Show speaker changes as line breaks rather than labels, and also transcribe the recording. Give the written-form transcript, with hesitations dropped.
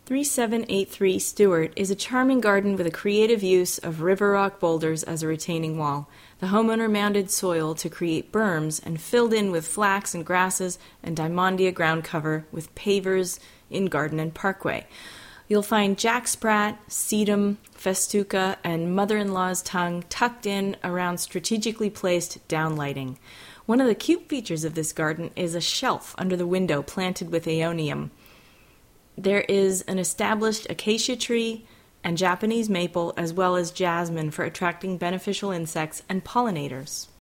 3783 Stewart is a charming garden with a creative use of river rock boulders as a retaining wall. The homeowner mounded soil to create berms and filled in with flax and grasses and diamondia ground cover with pavers in garden and parkway. You'll find jacksprat, sedum, festuca, and mother-in-law's tongue tucked in around strategically placed downlighting. One of the cute features of this garden is a shelf under the window planted with aeonium. There is an established acacia tree and Japanese maple as well as jasmine for attracting beneficial insects and pollinators.